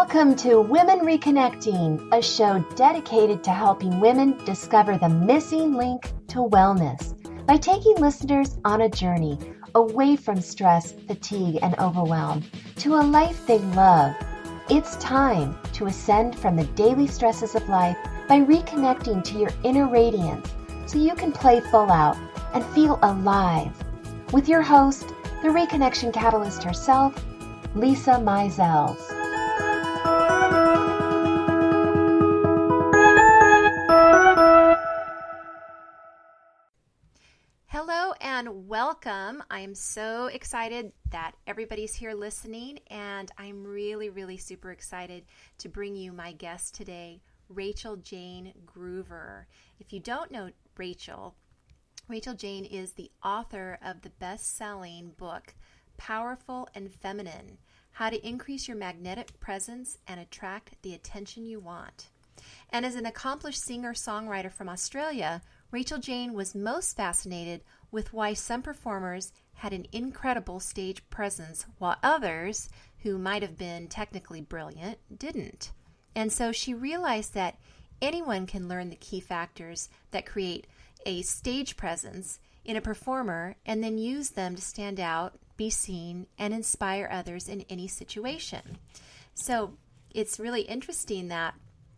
Welcome to Women Reconnecting, a show dedicated to helping women discover the missing link to wellness by taking listeners on a journey away from stress, fatigue, and overwhelm to a life they love. It's time to ascend from the daily stresses of life by reconnecting to your inner radiance so you can play full out and feel alive. With your host, the Reconnection Catalyst herself, Lisa Mizels. Hello and welcome. I am so excited that everybody's here listening, and I'm really super excited to bring you my guest today, Rachel Jane Groover. If you don't know Rachel Jane is the author of the best-selling book, Powerful and Feminine: How to Increase Your Magnetic Presence and Attract the Attention You Want. And as an accomplished singer-songwriter from Australia, Rachel Jane was most fascinated with why some performers had an incredible stage presence while others, who might have been technically brilliant, didn't. And so she realized that anyone can learn the key factors that create a stage presence in a performer and then use them to stand out, be seen, and inspire others in any situation. So it's really interesting that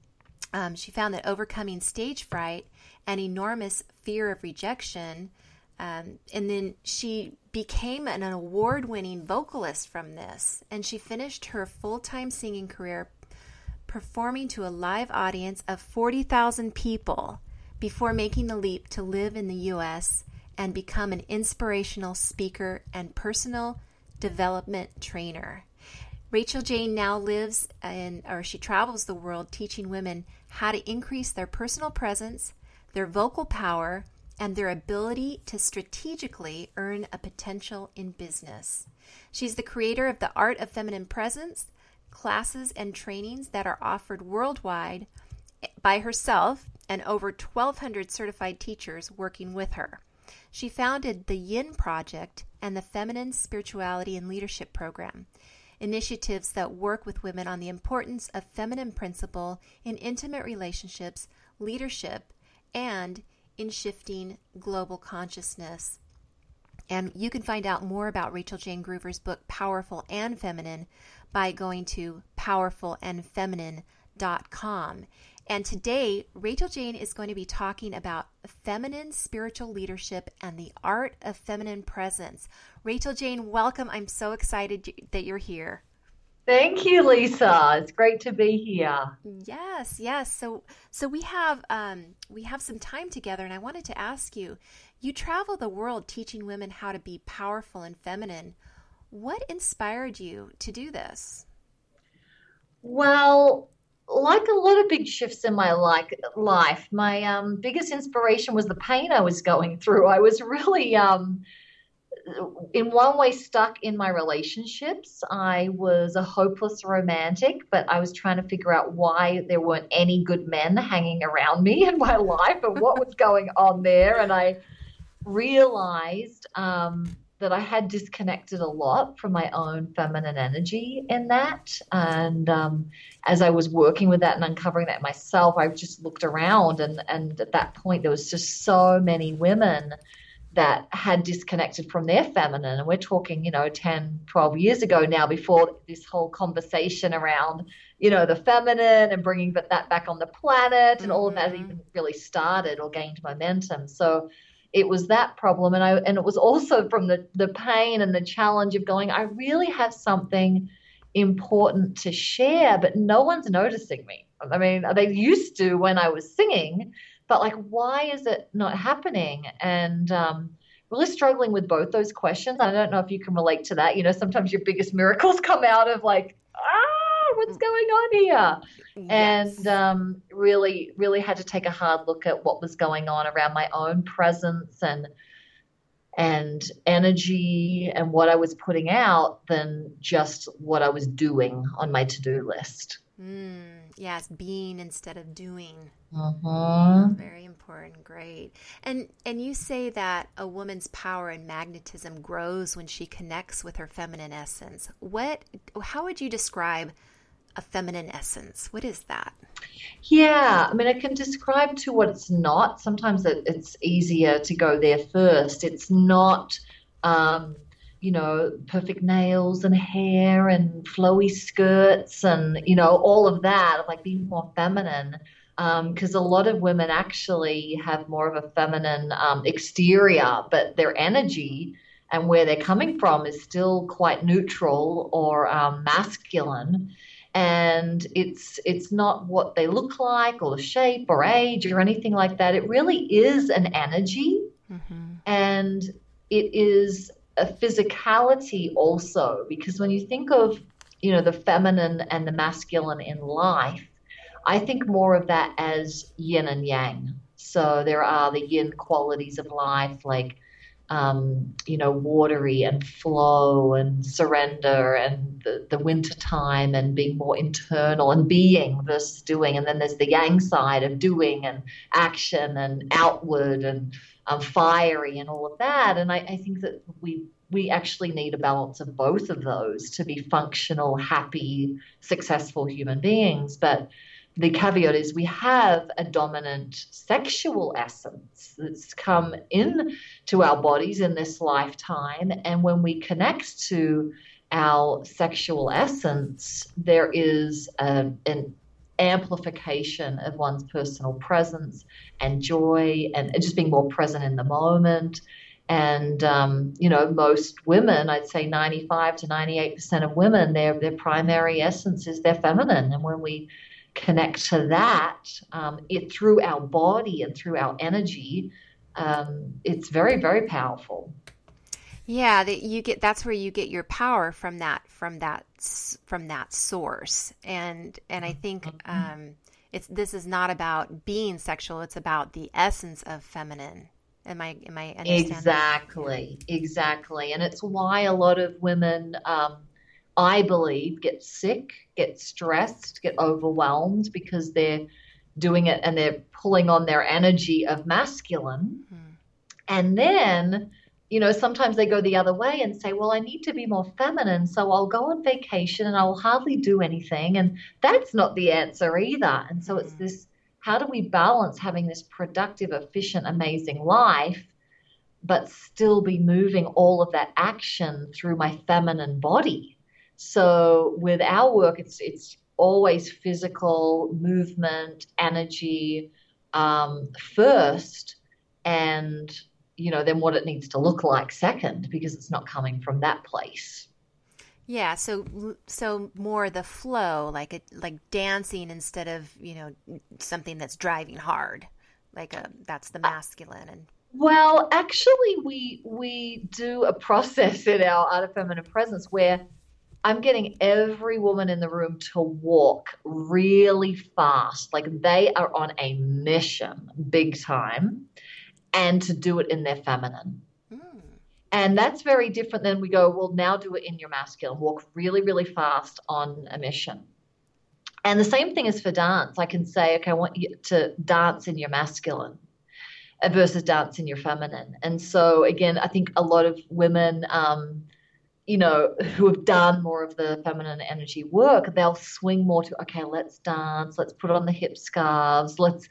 she found that overcoming stage fright and enormous fear of rejection, and then she became an award-winning vocalist from this, and she finished her full-time singing career performing to a live audience of 40,000 people before making the leap to live in the U.S. and become an inspirational speaker and personal development trainer. Rachel Jane now she travels the world teaching women how to increase their personal presence, their vocal power, and their ability to strategically earn a potential in business. She's the creator of the Art of Feminine Presence, classes and trainings that are offered worldwide by herself and over 1,200 certified teachers working with her. She founded the Yin Project and the Feminine Spirituality and Leadership Program, initiatives that work with women on the importance of feminine principle in intimate relationships, leadership, and in shifting global consciousness. And you can find out more about Rachel Jane Groover's book, Powerful and Feminine, by going to powerfulandfeminine.com. And today, Rachel Jane is going to be talking about feminine spiritual leadership and the art of feminine presence. Rachel Jane, welcome. I'm so excited that you're here. Thank you, Lisa. It's great to be here. Yes. So we have some time together, and I wanted to ask you. You travel the world teaching women how to be powerful and feminine. What inspired you to do this? Well, like a lot of big shifts in my life, my biggest inspiration was the pain I was going through. I was really, in one way, stuck in my relationships. I was a hopeless romantic, but I was trying to figure out why there weren't any good men hanging around me in my life and what was going on there. And I realized that I had disconnected a lot from my own feminine energy in that. And as I was working with that and uncovering that myself, I just looked around and at that point there was just so many women that had disconnected from their feminine. And we're talking, 10, 12 years ago now, before this whole conversation around, the feminine and bringing that back on the planet and all of that even really started or gained momentum. So it was that problem. And it was also from the pain and the challenge of going, I really have something important to share, but no one's noticing me. I mean, they used to when I was singing, but like, why is it not happening? And really struggling with both those questions. I don't know if you can relate to that. Sometimes your biggest miracles come out of like, what's going on here? Yes. And really had to take a hard look at what was going on around my own presence and energy and what I was putting out than just what I was doing on my to-do list. Yes, being instead of doing. Very important. Great. And you say that a woman's power and magnetism grows when she connects with her feminine essence. How would you describe a feminine essence? What is that? Yeah, I mean, I can describe to what it's not. Sometimes it's easier to go there first. It's not, um, perfect nails and hair and flowy skirts and, all of that, like being more feminine. Because a lot of women actually have more of a feminine exterior, but their energy and where they're coming from is still quite neutral or masculine, and it's not what they look like or the shape or age or anything like that. It really is an energy, and it is a physicality also, because when you think of the feminine and the masculine in life, I think more of that as yin and yang. So there are the yin qualities of life, like watery and flow and surrender and the winter time and being more internal and being versus doing. And then there's the yang side of doing and action and outward and fiery and all of that. And I think that we actually need a balance of both of those to be functional, happy, successful human beings. But the caveat is we have a dominant sexual essence that's come into our bodies in this lifetime. And when we connect to our sexual essence, there is an amplification of one's personal presence and joy and just being more present in the moment. And, most women, I'd say 95 to 98% of women, their primary essence is their feminine. And when we connect to that through our body and through our energy, it's very, very powerful. Yeah, that's where you get your power from that source. And I think this is not about being sexual, it's about the essence of feminine. Am I understanding? Exactly. And it's why a lot of women I believe get sick, get stressed, get overwhelmed, because they're doing it and they're pulling on their energy of masculine. And then, sometimes they go the other way and say, well, I need to be more feminine, so I'll go on vacation and I'll hardly do anything. And that's not the answer either. And so it's this, how do we balance having this productive, efficient, amazing life, but still be moving all of that action through my feminine body? So with our work, it's always physical movement, energy first, and then what it needs to look like second, because it's not coming from that place. Yeah, so more the flow, like dancing instead of something that's driving hard, that's the masculine. And well, actually, we do a process in our Art of Feminine Presence where I'm getting every woman in the room to walk really fast, like they are on a mission, big time, and to do it in their feminine. And that's very different than we go, well, now do it in your masculine, walk really, really fast on a mission. And the same thing is for dance. I can say, okay, I want you to dance in your masculine versus dance in your feminine. And so, again, I think a lot of women who have done more of the feminine energy work, they'll swing more to, okay, let's dance, let's put on the hip scarves, let's,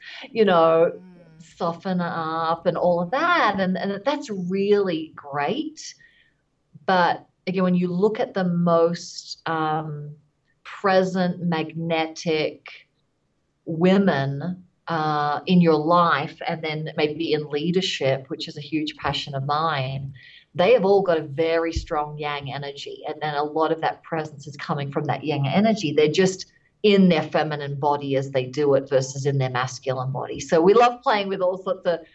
soften up and all of that. And that's really great. But again, when you look at the most present, magnetic women in your life, and then maybe in leadership, which is a huge passion of mine, they have all got a very strong yang energy. And then a lot of that presence is coming from that yang energy. They're just in their feminine body as they do it versus in their masculine body. So we love playing with all sorts of,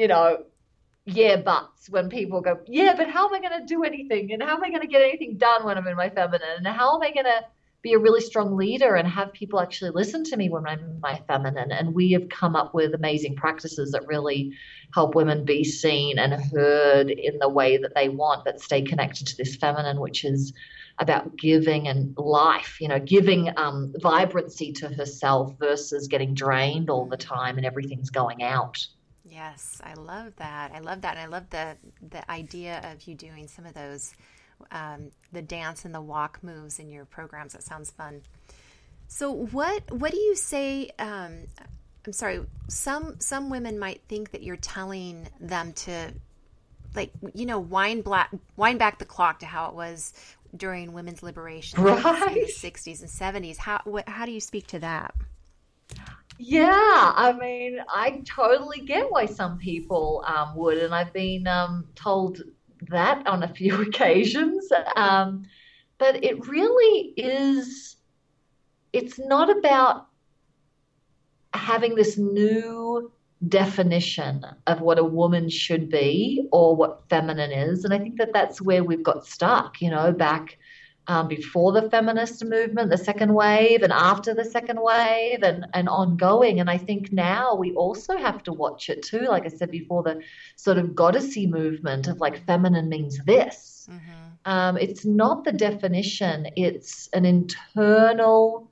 buts when people go, yeah, but how am I going to do anything? And how am I going to get anything done when I'm in my feminine? And how am I going to be a really strong leader and have people actually listen to me when I'm in my feminine? And we have come up with amazing practices that really help women be seen and heard in the way that they want, but stay connected to this feminine, which is about giving and life, giving vibrancy to herself versus getting drained all the time and everything's going out. Yes, I love that. And I love the idea of you doing some of those, the dance and the walk moves in your programs. That sounds fun. So what do you say? I'm sorry. Some women might think that you're telling them to, like, wind back the clock to how it was during women's liberation in the 60s and 70s. How do you speak to that? Yeah, I mean, I totally get why some people would, and I've been told that on a few occasions. But it really is, it's not about having this new definition of what a woman should be or what feminine is. And I think that that's where we've got stuck, back before the feminist movement, the second wave, and after the second wave, and ongoing. And I think now we also have to watch it too. Like I said before, the sort of goddessy movement of like feminine means this. Mm-hmm. It's not the definition, it's an internal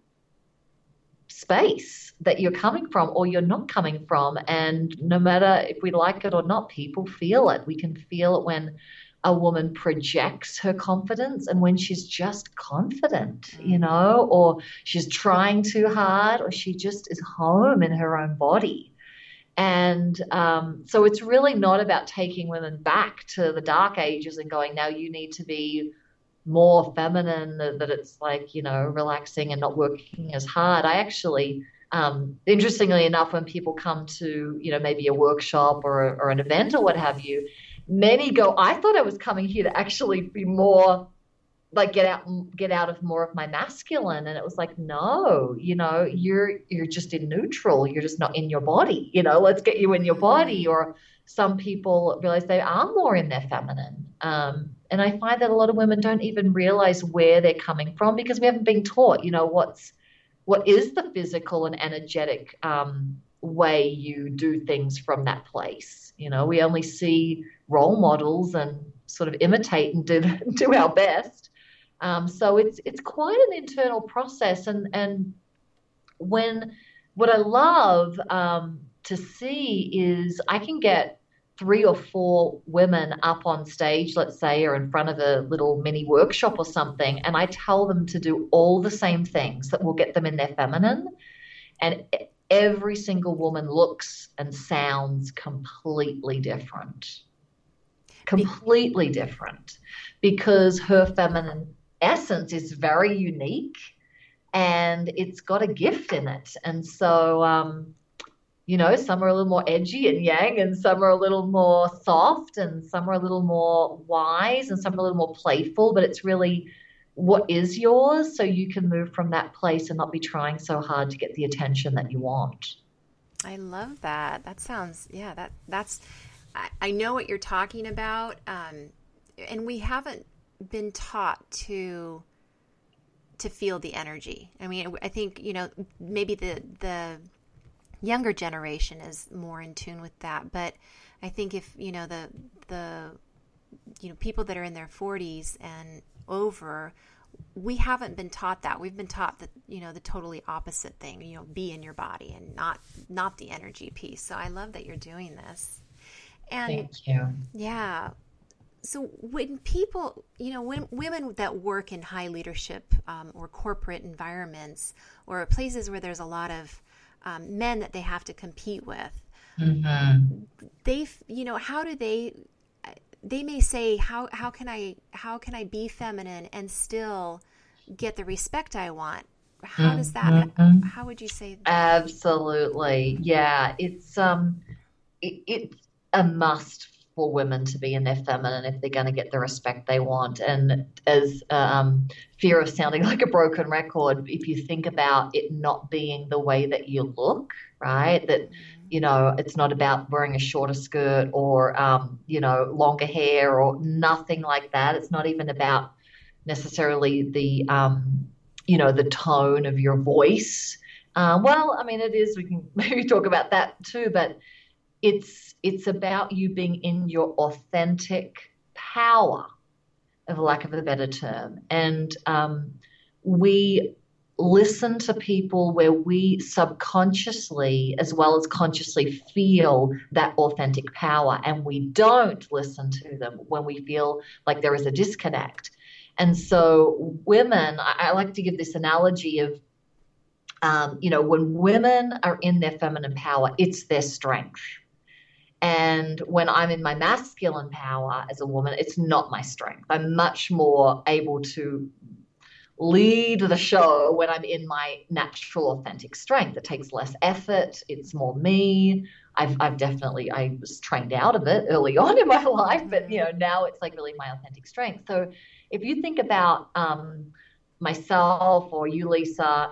space that you're coming from or you're not coming from. And no matter if we like it or not, people feel it. We can feel it when a woman projects her confidence and when she's just confident, or she's trying too hard, or she just is home in her own body. And so it's really not about taking women back to the dark ages and going, now you need to be more feminine, that it's like, relaxing and not working as hard. I actually, interestingly enough, when people come to, maybe a workshop or an event or what have you, many go, I thought I was coming here to actually be more like get out of more of my masculine. And it was like, no, you're just in neutral. You're just not in your body. Let's get you in your body. Or some people realize they are more in their feminine. And I find that a lot of women don't even realize where they're coming from because we haven't been taught, what is the physical and energetic way you do things from that place. We only see role models and sort of imitate and do our best. So it's quite an internal process. And what I love to see is I can get 3 or 4 women up on stage, let's say, or in front of a little mini workshop or something, and I tell them to do all the same things that will get them in their feminine. And every single woman looks and sounds completely different. Completely different, because her feminine essence is very unique and it's got a gift in it. And so, some are a little more edgy and yang, and some are a little more soft, and some are a little more wise, and some are a little more playful, but it's really what is yours, so you can move from that place and not be trying so hard to get the attention that you want. I love that. That sounds, that's I know what you're talking about, and we haven't been taught to feel the energy. I mean, I think maybe the younger generation is more in tune with that, but I think if the people that are in their 40s and over, we haven't been taught that. We've been taught that the totally opposite thing. Be in your body and not the energy piece. So I love that you're doing this. And thank you. Yeah. So when people, when women that work in high leadership or corporate environments or places where there's a lot of men that they have to compete with, mm-hmm. How do they may say, how can I be feminine and still get the respect I want? How does that, how would you say that? Absolutely. Yeah. It's a must for women to be in their feminine if they're going to get the respect they want. And as fear of sounding like a broken record, if you think about it not being the way that you look, right? That, it's not about wearing a shorter skirt or, longer hair or nothing like that. It's not even about necessarily the tone of your voice. Well, I mean, it is, we can maybe talk about that too, but it's about you being in your authentic power, for lack of a better term. And we listen to people where we subconsciously as well as consciously feel that authentic power, and we don't listen to them when we feel like there is a disconnect. And so women, I like to give this analogy of When women are in their feminine power, it's their strength. And when I'm in my masculine power as a woman, it's not my strength. I'm much more able to lead the show when I'm in my natural, authentic strength. It takes less effort. It's more me. I've definitely, I was trained out of it early on in my life, but now it's like really my authentic strength. So if you think about myself or you, Lisa,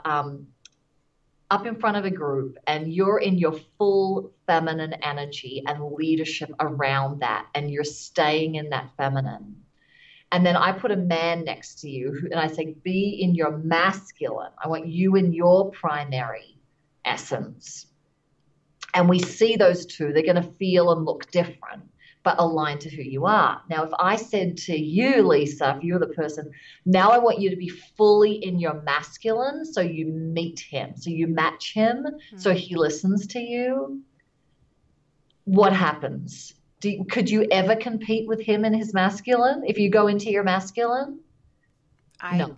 up in front of a group and you're in your full feminine energy and leadership around that, and you're staying in that feminine. And then I put a man next to you and I say, be in your masculine. I want you in your primary essence. And we see those two, they're going to feel and look different, but aligned to who you are. Now, if I said to you, Lisa, if you're the person, now I want you to be fully in your masculine, so you meet him, so you match him, so he listens to you, what happens? Could you ever compete with him in his masculine if you go into your masculine? No.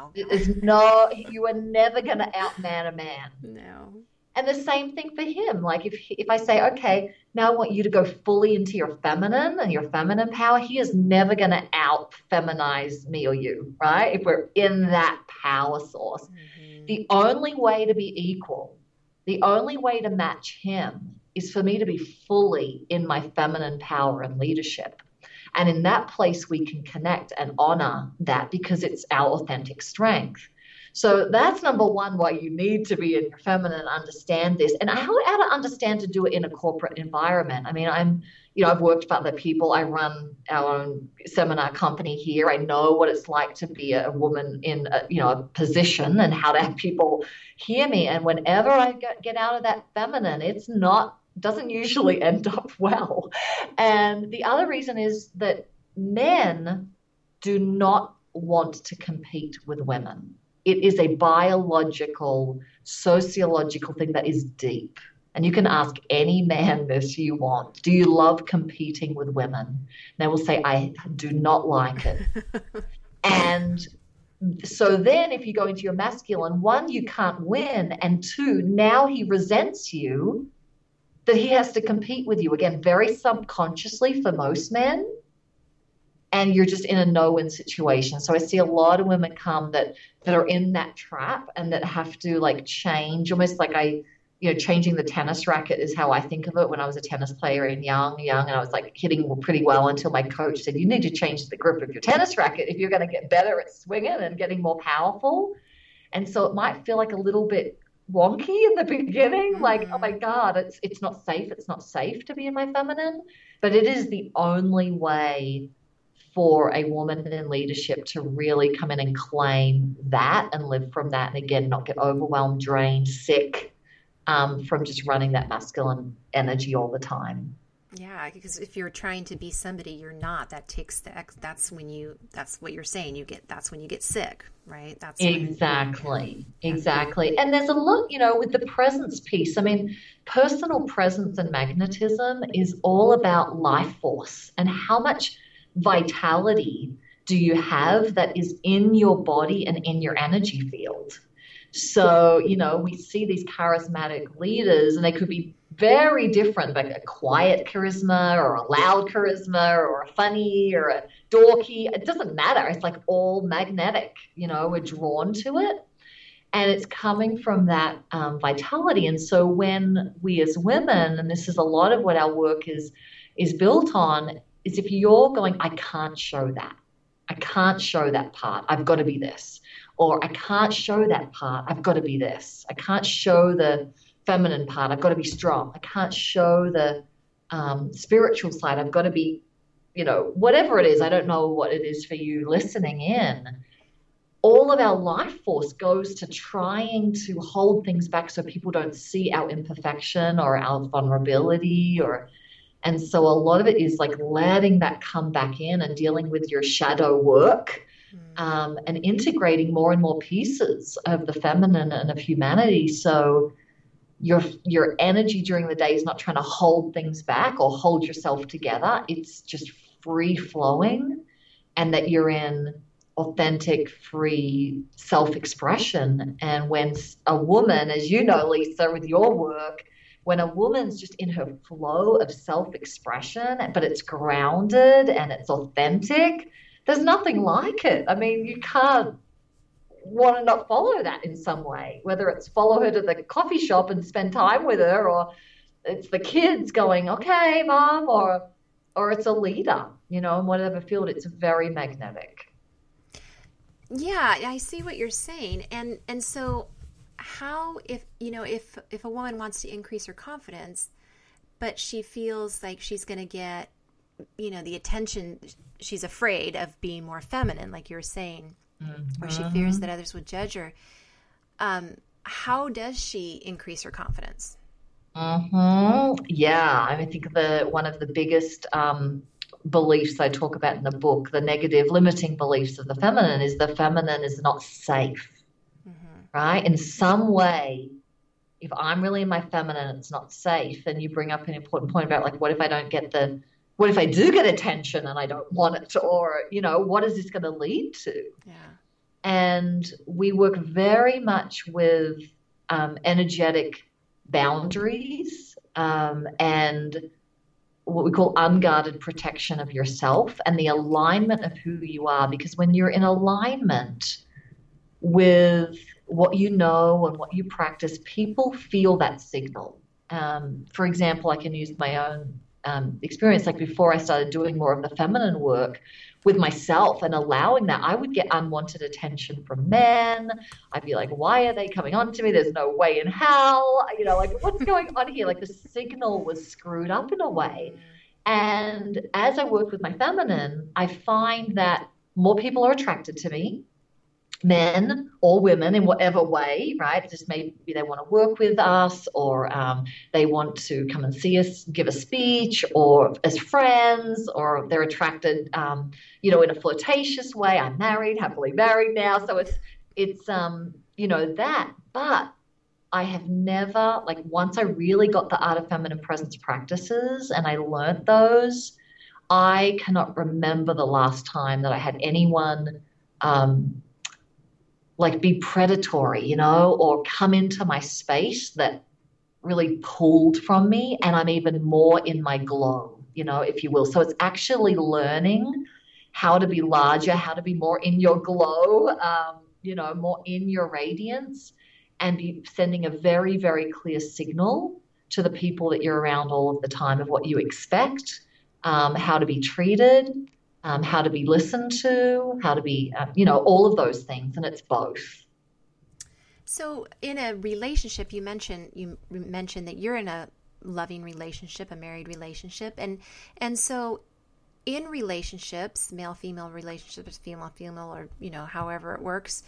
You are never going to outman a man. No. And the same thing for him. Like if I say, okay, now I want you to go fully into your feminine and your feminine power, he is never going to out-feminize me or you, right? If we're in that power source. Mm-hmm. The only way to be equal, the only way to match him is for me to be fully in my feminine power and leadership. And in that place, we can connect and honor that because it's our authentic strength. So that's number one, why you need to be in your feminine, understand this, and how to understand to do it in a corporate environment. I mean, I've worked for other people. I run our own seminar company here. I know what it's like to be a woman in a position and how to have people hear me. And whenever I get out of that feminine, doesn't usually end up well. And the other reason is that men do not want to compete with women. It is a biological, sociological thing that is deep. And you can ask any man this you want. Do you love competing with women? They will say, I do not like it. And so then if you go into your masculine, one, you can't win. And two, now he resents you that he has to compete with you. Again, very subconsciously for most men. And you're just in a no-win situation. So I see a lot of women come that are in that trap and that have to like change, almost like changing the tennis racket is how I think of it. When I was a tennis player and young, and I was like hitting pretty well until my coach said, you need to change the grip of your tennis racket if you're going to get better at swinging and getting more powerful. And so it might feel like a little bit wonky in the beginning, like, oh my God, it's not safe. It's not safe to be in my feminine, but it is the only way for a woman in leadership to really come in and claim that and live from that. And again, not get overwhelmed, drained, sick from just running that masculine energy all the time. Yeah, because if you're trying to be somebody you're not, that's what you're saying. That's when you get sick, right? Exactly. And there's a lot, with the presence piece. I mean, personal presence and magnetism is all about life force and how much vitality do you have that is in your body and in your energy field. So, we see these charismatic leaders and they could be very different, like a quiet charisma or a loud charisma or a funny or a dorky. It doesn't matter. It's like all magnetic, we're drawn to it. And it's coming from that vitality. And so when we as women, and this is a lot of what our work is built on, is if you're going, I can't show that. I can't show that part. I've got to be this. Or I can't show that part. I've got to be this. I can't show the feminine part. I've got to be strong. I can't show the spiritual side. I've got to be, whatever it is. I don't know what it is for you listening in. All of our life force goes to trying to hold things back so people don't see our imperfection or our vulnerability and so a lot of it is like letting that come back in and dealing with your shadow work and integrating more and more pieces of the feminine and of humanity. So your energy during the day is not trying to hold things back or hold yourself together. It's just free flowing, and that you're in authentic, free self-expression. And when a woman, as you know, Lisa, with your work, when a woman's just in her flow of self-expression, but it's grounded and it's authentic, there's nothing like it. I mean, you can't want to not follow that in some way, whether it's follow her to the coffee shop and spend time with her, or it's the kids going, okay, mom, or it's a leader, in whatever field. It's very magnetic. Yeah, I see what you're saying. And so how, if a woman wants to increase her confidence, but she feels like she's going to get, the attention, she's afraid of being more feminine, like you're saying, or she fears that others would judge her. How does she increase her confidence? Yeah, I think one of the biggest beliefs I talk about in the book, the negative limiting beliefs of the feminine, is the feminine is not safe, right? In some way, if I'm really in my feminine, it's not safe. And you bring up an important point about, like, what if I do get attention and I don't want it? Or, what is this going to lead to? Yeah. And we work very much with energetic boundaries and what we call unguarded protection of yourself and the alignment of who you are. Because when you're in alignment with what you know and what you practice, people feel that signal. For example, I can use my own experience. Like, before I started doing more of the feminine work with myself and allowing that, I would get unwanted attention from men. I'd be like, why are they coming on to me? There's no way in hell. Like, what's going on here? Like, the signal was screwed up in a way. And as I work with my feminine, I find that more people are attracted to me, men or women, in whatever way, right? Just maybe they want to work with us, or they want to come and see us give a speech, or as friends, or they're attracted, in a flirtatious way. I'm married, happily married now. So it's that. But I have never, like, once I really got the Art of Feminine Presence practices and I learned those, I cannot remember the last time that I had anyone be predatory, or come into my space that really pulled from me, and I'm even more in my glow, if you will. So it's actually learning how to be larger, how to be more in your glow, more in your radiance, and be sending a very, very clear signal to the people that you're around all of the time of what you expect, how to be treated, how to be listened to, how to be, all of those things. And it's both. So in a relationship, you mentioned that you're in a loving relationship, a married relationship. And so in relationships, male-female relationships, female-female, or, however it works,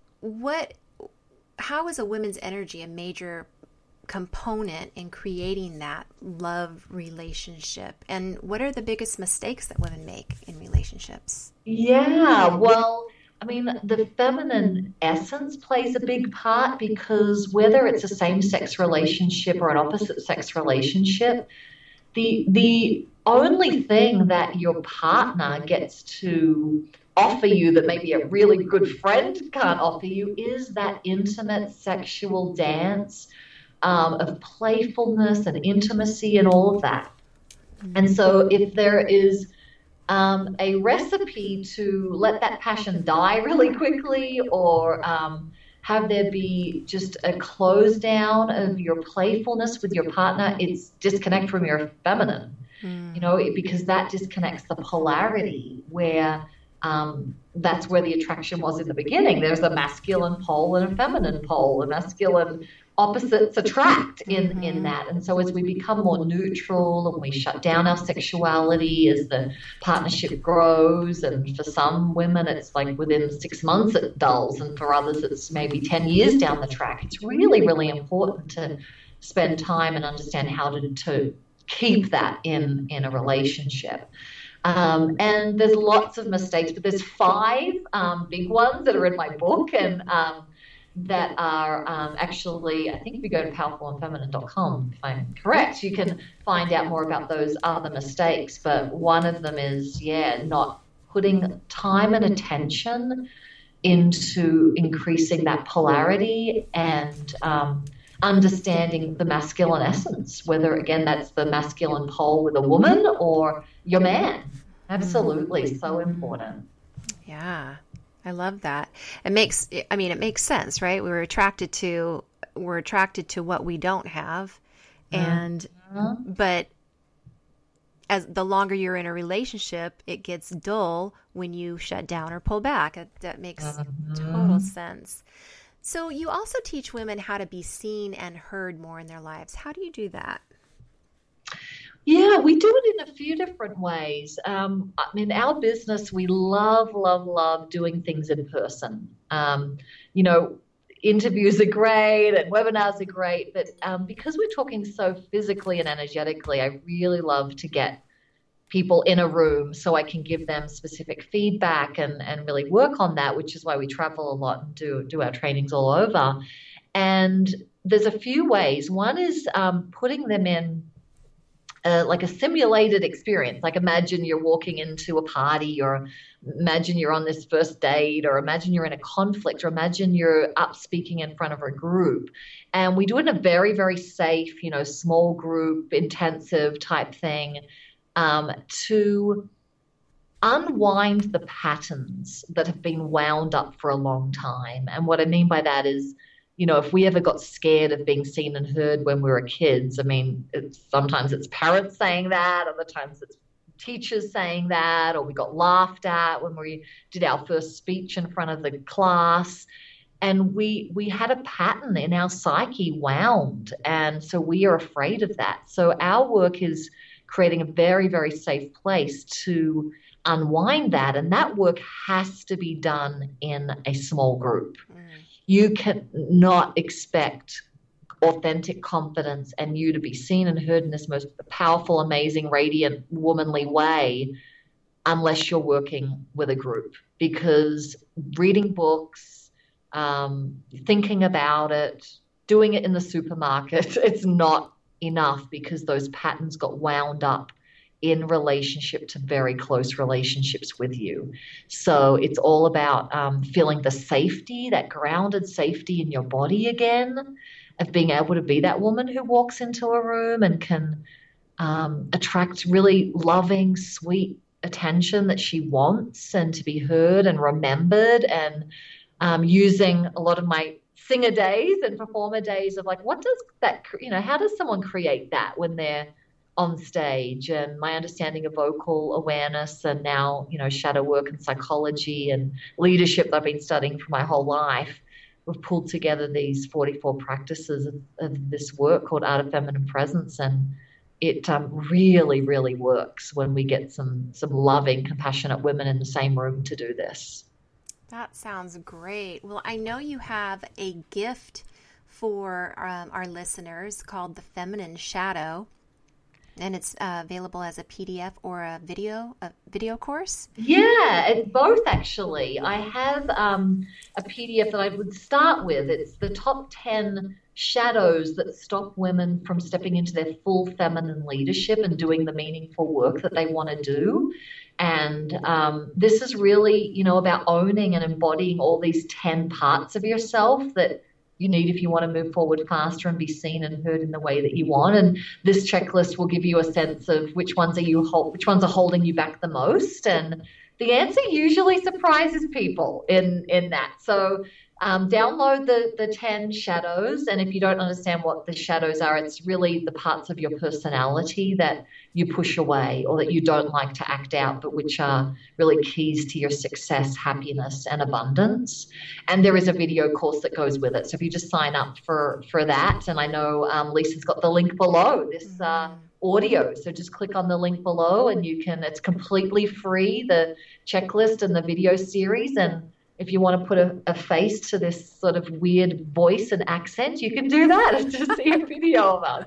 how is a woman's energy a major component in creating that love relationship? And what are the biggest mistakes that women make in relationships? Yeah, well, I mean, the feminine essence plays a big part, because whether it's a same-sex relationship or an opposite-sex relationship, the only thing that your partner gets to offer you that maybe a really good friend can't offer you is that intimate sexual dance of playfulness and intimacy and all of that. And so if there is a recipe to let that passion die really quickly, or have there be just a close down of your playfulness with your partner, it's disconnect from your feminine, because that disconnects the polarity where that's where the attraction was in the beginning. There's a masculine pole and a feminine pole, and masculine opposites attract in that. And so as we become more neutral and we shut down our sexuality as the partnership grows, and for some women it's like within 6 months it dulls, and for others it's maybe 10 years down the track, it's really, really important to spend time and understand how to keep that in a relationship. And there's lots of mistakes, but there's 5 big ones that are in my book, and that are actually, I think if you go to powerfulandfeminine.com, if I'm correct, you can find out more about those other mistakes. But one of them is, not putting time and attention into increasing that polarity and understanding the masculine essence, whether, again, that's the masculine pole with a woman or your man. Absolutely. So important. Yeah. I love that. It makes sense, right? We're attracted to what we don't have. And, but as the longer you're in a relationship, it gets dull when you shut down or pull back. That makes total sense. So you also teach women how to be seen and heard more in their lives. How do you do that? Yeah, we do it in a few different ways. In our business, we love, love, love doing things in person. Interviews are great and webinars are great, but because we're talking so physically and energetically, I really love to get people in a room so I can give them specific feedback and really work on that, which is why we travel a lot and do our trainings all over. And there's a few ways. One is putting them in like a simulated experience. Like imagine you're walking into a party, or imagine you're on this first date, or imagine you're in a conflict, or imagine you're up speaking in front of a group. And we do it in a very, very safe, small group, intensive type thing, to unwind the patterns that have been wound up for a long time. And what I mean by that is, if we ever got scared of being seen and heard when we were kids, sometimes it's parents saying that, other times it's teachers saying that, or we got laughed at when we did our first speech in front of the class. And we had a pattern in our psyche wound. And so we are afraid of that. So our work is creating a very, very safe place to unwind that. And that work has to be done in a small group. You cannot expect authentic confidence and you to be seen and heard in this most powerful, amazing, radiant, womanly way unless you're working with a group. Because reading books, thinking about it, doing it in the supermarket, it's not enough, because those patterns got wound up in relationship to very close relationships with you. So it's all about feeling the safety, that grounded safety in your body again, of being able to be that woman who walks into a room and can attract really loving, sweet attention that she wants, and to be heard and remembered, and using a lot of my singer days and performer days of like, what does that, how does someone create that when they're on stage? And my understanding of vocal awareness, and now, shadow work and psychology and leadership that I've been studying for my whole life, we've pulled together these 44 practices of this work called Art of Feminine Presence. And it really, really works when we get some loving, compassionate women in the same room to do this. That sounds great. Well, I know you have a gift for our listeners called The Feminine Shadow, and it's available as a PDF or a video course. Yeah, it's both actually. I have a PDF that I would start with. It's the top 10 shadows that stop women from stepping into their full feminine leadership and doing the meaningful work that they want to do. And this is really, about owning and embodying all these 10 parts of yourself that you need if you want to move forward faster and be seen and heard in the way that you want. And this checklist will give you a sense of which ones are holding you back the most. And the answer usually surprises people in that. So download the 10 shadows. And if you don't understand what the shadows are, it's really the parts of your personality that you push away or that you don't like to act out, but which are really keys to your success, happiness, and abundance. And there is a video course that goes with it. So if you just sign up for that, and I know Lisa's got the link below this audio. So just click on the link below and it's completely free, the checklist and the video series. And if you want to put a face to this sort of weird voice and accent, you can do that and just see a video of us.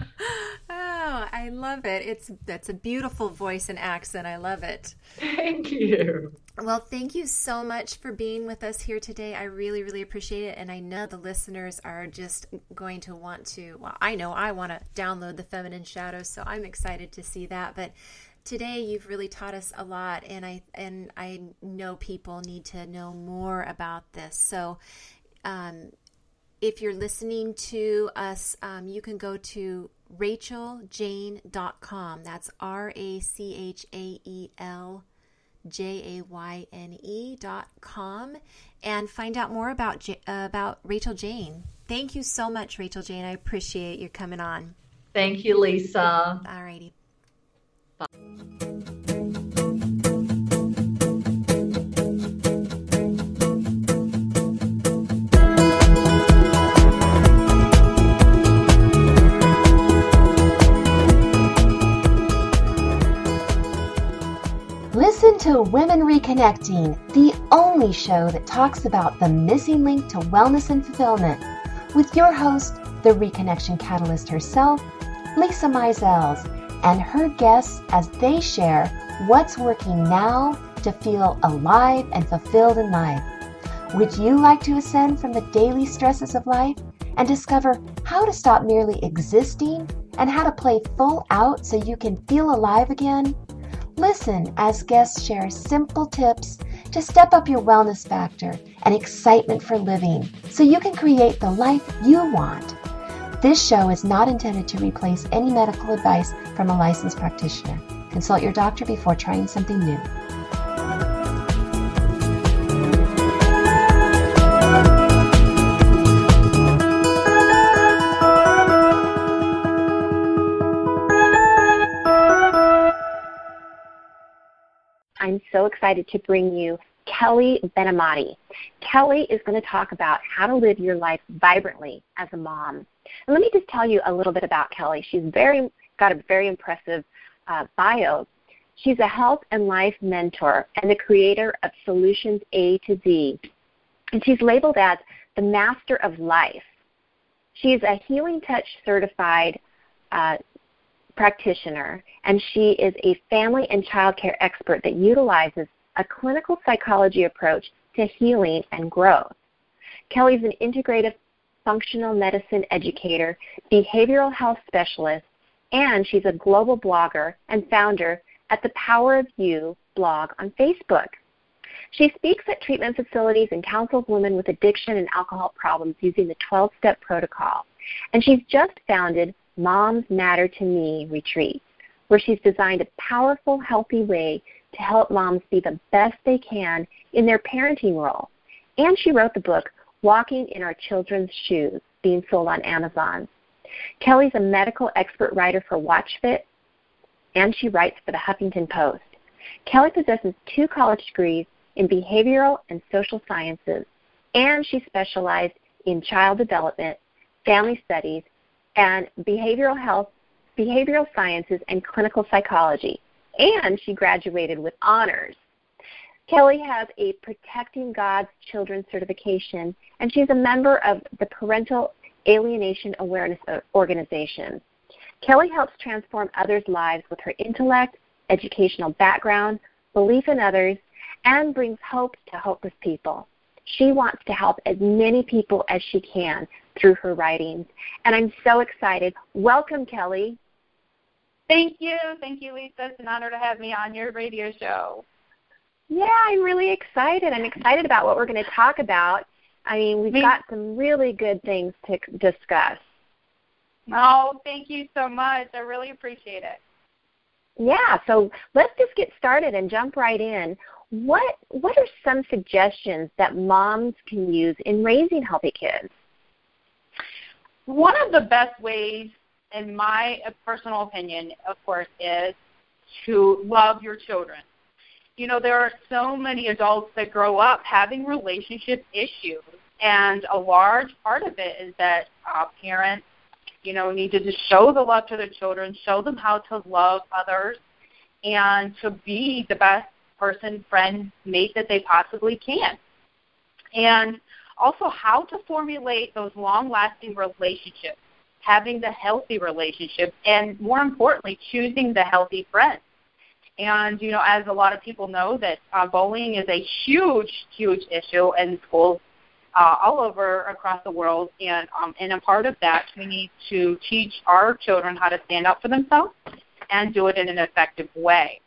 Oh, I love it. That's a beautiful voice and accent. I love it. Thank you. Well, thank you so much for being with us here today. I really, really appreciate it. And I know the listeners are just going to want to, I know I want to download The Feminine Shadow, so I'm excited to see that. But today you've really taught us a lot, and I know people need to know more about this. So if you're listening to us, you can go to RachelJayne.com. That's RachelJayne.com, and find out more about Rachel Jayne. Thank you so much, Rachel Jayne. I appreciate you coming on. Thank you, Lisa. All righty. Bye. Listen to Women Reconnecting, the only show that talks about the missing link to wellness and fulfillment, with your host, the Reconnection Catalyst herself, Lisa Mizels, and her guests as they share what's working now to feel alive and fulfilled in life. Would you like to ascend from the daily stresses of life and discover how to stop merely existing and how to play full out so you can feel alive again? Listen as guests share simple tips to step up your wellness factor and excitement for living so you can create the life you want. This show is not intended to replace any medical advice from a licensed practitioner. Consult your doctor before trying something new. I'm so excited to bring you Kelly Benamati. Kelly is going to talk about how to live your life vibrantly as a mom. And let me just tell you a little bit about Kelly. She's got a very impressive bio. She's a health and life mentor and the creator of Solutions A to Z. And she's labeled as the master of life. She's a Healing Touch certified practitioner, and she is a family and child care expert that utilizes a clinical psychology approach to healing and growth. Kelly's an integrative functional medicine educator, behavioral health specialist, and she's a global blogger and founder at the Power of You blog on Facebook. She speaks at treatment facilities and counsels women with addiction and alcohol problems using the 12-step protocol. And she's just founded Moms Matter to Me retreats, where she's designed a powerful, healthy way to help moms be the best they can in their parenting role. And she wrote the book, Walking in Our Children's Shoes, being sold on Amazon. Kelly's a medical expert writer for WatchFit, and she writes for the Huffington Post. Kelly possesses 2 college degrees in behavioral and social sciences, and she specialized in child development, family studies, and behavioral health, behavioral sciences, and clinical psychology. And she graduated with honors. Kelly has a Protecting God's Children certification, and she's a member of the Parental Alienation Awareness Organization. Kelly helps transform others' lives with her intellect, educational background, belief in others, and brings hope to hopeless people. She wants to help as many people as she can through her writings, and I'm so excited. Welcome, Kelly. Thank you. Thank you, Lisa. It's an honor to have me on your radio show. Yeah, I'm really excited. I'm excited about what we're going to talk about. I mean, we've got some really good things to discuss. Oh, thank you so much. I really appreciate it. Yeah, so let's just get started and jump right in. What are some suggestions that moms can use in raising healthy kids? One of the best ways, in my personal opinion, of course, is to love your children. You know, there are so many adults that grow up having relationship issues, and a large part of it is that parents, you know, need to just show the love to their children, show them how to love others, and to be the best person, friend, mate that they possibly can. And also how to formulate those long-lasting relationships, having the healthy relationships, and more importantly, choosing the healthy friends. And, you know, as a lot of people know, that bullying is a huge, huge issue in schools all over across the world. And a part of that, we need to teach our children how to stand up for themselves and do it in an effective way.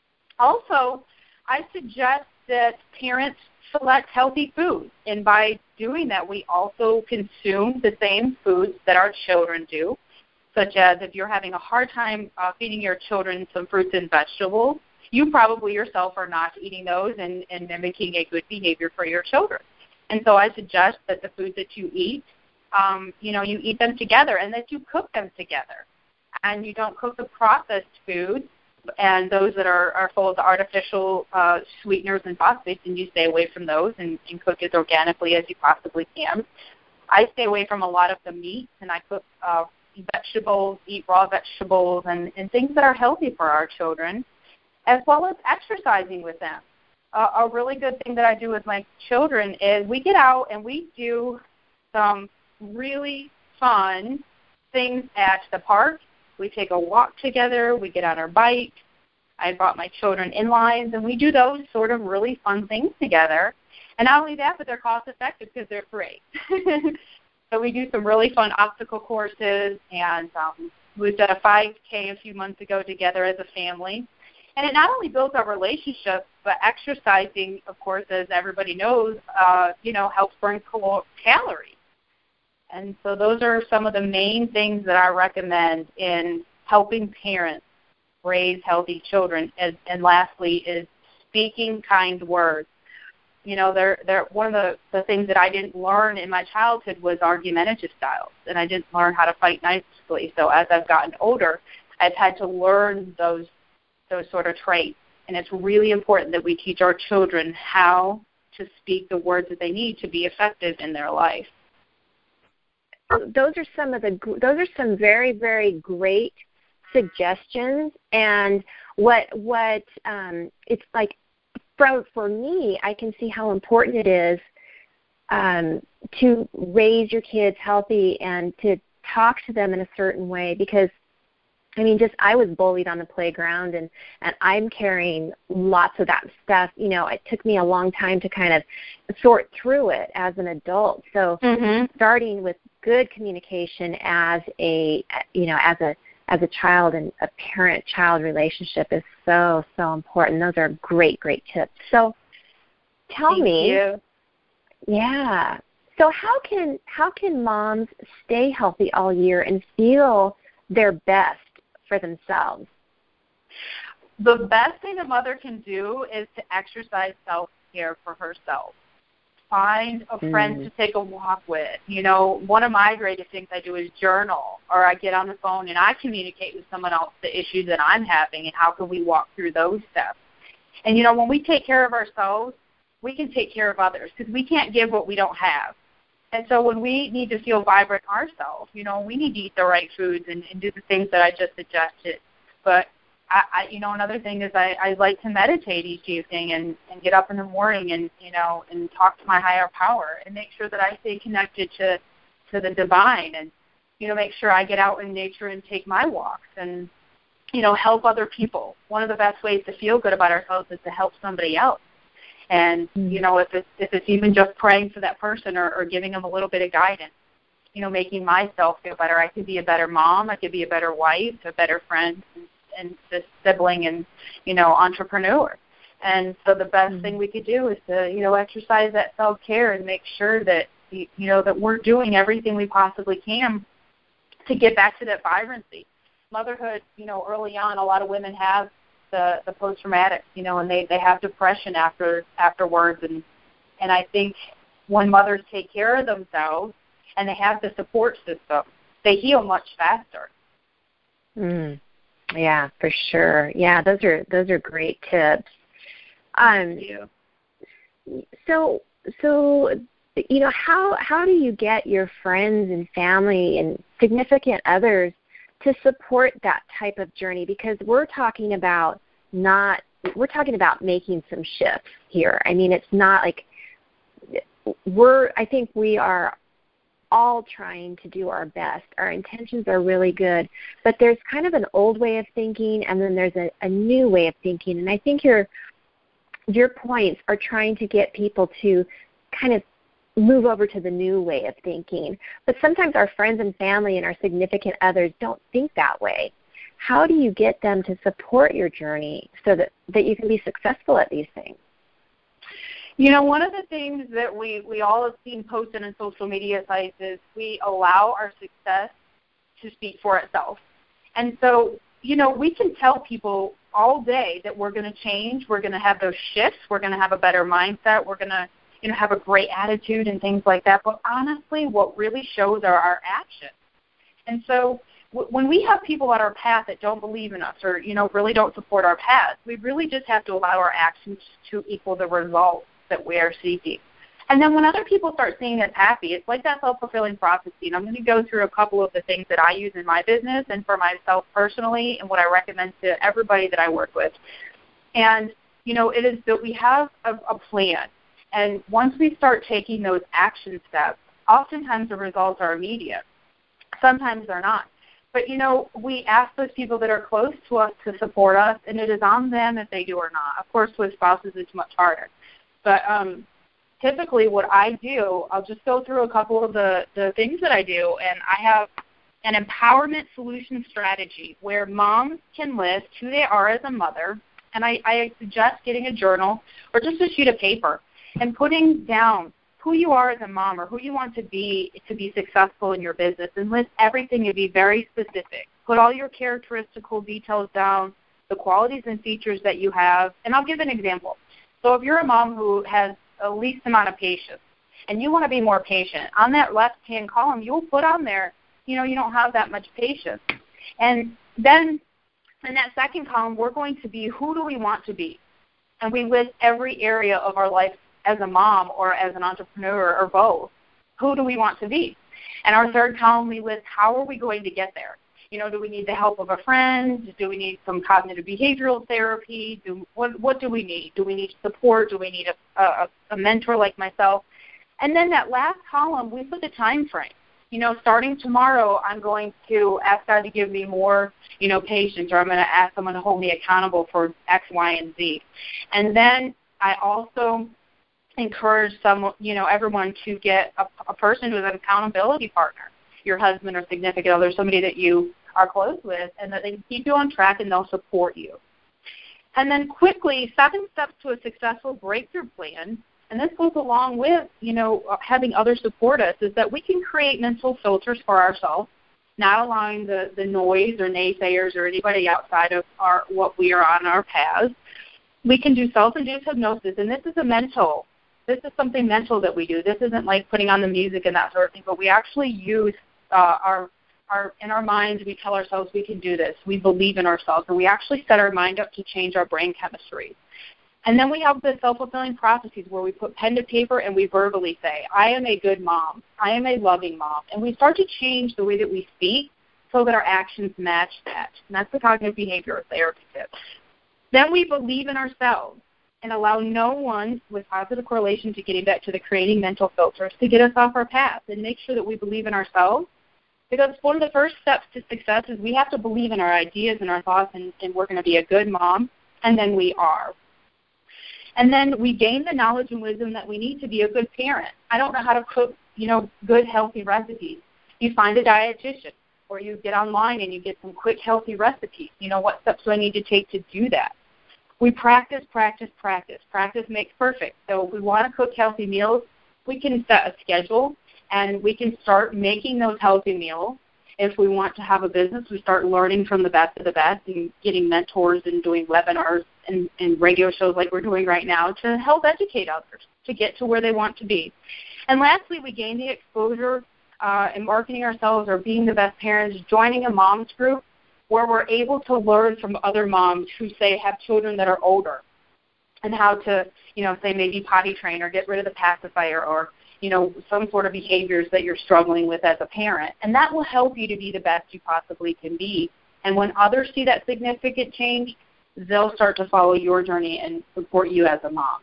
Also, I suggest that parents select healthy foods, and by doing that, we also consume the same foods that our children do, such as if you're having a hard time feeding your children some fruits and vegetables, you probably yourself are not eating those and mimicking a good behavior for your children. And so I suggest that the foods that you eat, you eat them together and that you cook them together. And you don't cook the processed foods and those that are full of the artificial sweeteners and phosphates, and you stay away from those and cook as organically as you possibly can. I stay away from a lot of the meat, and I cook vegetables, eat raw vegetables, and things that are healthy for our children, as well as exercising with them. A really good thing that I do with my children is we get out and we do some really fun things at the park. We take a walk together. We get on our bike. I brought my children in lines, and we do those sort of really fun things together. And not only that, but they're cost-effective because they're free. So we do some really fun obstacle courses, and we did a 5K a few months ago together as a family. And it not only builds our relationship, but exercising, of course, as everybody knows, helps burn calories. And so those are some of the main things that I recommend in helping parents raise healthy children. And lastly is speaking kind words. They're one of the things that I didn't learn in my childhood was argumentative styles, and I didn't learn how to fight nicely. So as I've gotten older, I've had to learn those sort of traits. And it's really important that we teach our children how to speak the words that they need to be effective in their life. Those are some very, very great suggestions. And what it's like for me, I can see how important it is to raise your kids healthy and to talk to them in a certain way, because I was bullied on the playground, and I'm carrying lots of that stuff. It took me a long time to kind of sort through it as an adult. So starting with good communication as a child and a parent-child relationship is so, so important. Those are great, great tips. So tell me, yeah. So how can moms stay healthy all year and feel their best for themselves? The best thing a mother can do is to exercise self-care for herself. Find a friend to take a walk with. One of my greatest things I do is journal, or I get on the phone and I communicate with someone else the issues that I'm having and how can we walk through those steps. And, when we take care of ourselves, we can take care of others, because we can't give what we don't have. And so when we need to feel vibrant ourselves, we need to eat the right foods and do the things that I just suggested. But, another thing is I like to meditate each evening and get up in the morning and talk to my higher power and make sure that I stay connected to the divine and, make sure I get out in nature and take my walks and, help other people. One of the best ways to feel good about ourselves is to help somebody else. And, if it's even just praying for that person or giving them a little bit of guidance, making myself feel better. I could be a better mom. I could be a better wife, a better friend, and the sibling and, entrepreneur. And so the best thing we could do is to, exercise that self-care and make sure that, that we're doing everything we possibly can to get back to that vibrancy. Motherhood, early on, a lot of women have the post-traumatic, and they have depression afterwards. And I think when mothers take care of themselves and they have the support system, they heal much faster. Yeah, for sure. Yeah, those are great tips. Thank you. So how do you get your friends and family and significant others to support that type of journey? Because we're talking about making some shifts here. It's not like I think we are all trying to do our best. Our intentions are really good, but there's kind of an old way of thinking, and then there's a new way of thinking. And I think your points are trying to get people to kind of move over to the new way of thinking. But sometimes our friends and family and our significant others don't think that way. how do you get them to support your journey so that you can be successful at these things? You know, one of the things that we all have seen posted on social media sites is we allow our success to speak for itself. And so, you know, we can tell people all day that we're going to change, we're going to have those shifts, we're going to have a better mindset, we're going to, you know, have a great attitude and things like that. But honestly, what really shows are our actions. And so when we have people on our path that don't believe in us or, you know, really don't support our path, we really just have to allow our actions to equal the results that we are seeking. And then when other people start seeing us happy, it's like that self-fulfilling prophecy. And I'm going to go through a couple of the things that I use in my business and for myself personally and what I recommend to everybody that I work with. And, you know, it is that we have a plan. And once we start taking those action steps, oftentimes the results are immediate. Sometimes they're not. But, you know, we ask those people that are close to us to support us, and it is on them if they do or not. Of course, with spouses, it's much harder. But typically what I do, I'll just go through a couple of the things that I do, and I have an empowerment solution strategy where moms can list who they are as a mother, and I suggest getting a journal or just a sheet of paper and putting down who you are as a mom or who you want to be successful in your business, and list everything and be very specific. Put all your characteristical details down, the qualities and features that you have, and I'll give an example. So if you're a mom who has the least amount of patience and you want to be more patient, on that left-hand column you'll put on there, you know, you don't have that much patience. And then in that second column, we're going to be who do we want to be? And we list every area of our life as a mom or as an entrepreneur or both. Who do we want to be? And our third column, we list how are we going to get there? You know, do we need the help of a friend? Do we need some cognitive behavioral therapy? What do we need? Do we need support? Do we need a mentor like myself? And then that last column, we put the time frame. You know, starting tomorrow, I'm going to ask God to give me more, you know, patience, or I'm going to ask someone to hold me accountable for X, Y, and Z. And then I also encourage everyone to get a person who is an accountability partner, your husband or significant other, somebody that you are close with, and that they can keep you on track and they'll support you. And then quickly, 7 steps to a successful breakthrough plan, and this goes along with, you know, having others support us, is that we can create mental filters for ourselves, not allowing the noise or naysayers or anybody outside of what we are on our paths. We can do self-induced hypnosis, and this is something mental that we do. This isn't like putting on the music and that sort of thing, but we actually use in our minds, we tell ourselves we can do this. We believe in ourselves, and we actually set our mind up to change our brain chemistry. And then we have the self-fulfilling prophecies where we put pen to paper and we verbally say, I am a good mom. I am a loving mom. And we start to change the way that we speak so that our actions match that. And that's the cognitive behavioral therapy tip. Then we believe in ourselves and allow no one with positive correlation to getting back to the creating mental filters to get us off our path, and make sure that we believe in ourselves. Because one of the first steps to success is we have to believe in our ideas and our thoughts, and we're going to be a good mom, and then we are. And then we gain the knowledge and wisdom that we need to be a good parent. I don't know how to cook, you know, good, healthy recipes. You find a dietitian, or you get online and you get some quick, healthy recipes. You know, what steps do I need to take to do that? We practice, practice, practice. Practice makes perfect. So if we want to cook healthy meals, we can set a schedule, and we can start making those healthy meals. If we want to have a business, we start learning from the best of the best and getting mentors and doing webinars and radio shows like we're doing right now to help educate others to get to where they want to be. And lastly, we gain the exposure in marketing ourselves or being the best parents, joining a mom's group where we're able to learn from other moms who, say, have children that are older, and how to, you know, say maybe potty train or get rid of the pacifier, or, you know, some sort of behaviors that you're struggling with as a parent. And that will help you to be the best you possibly can be. And when others see that significant change, they'll start to follow your journey and support you as a mom.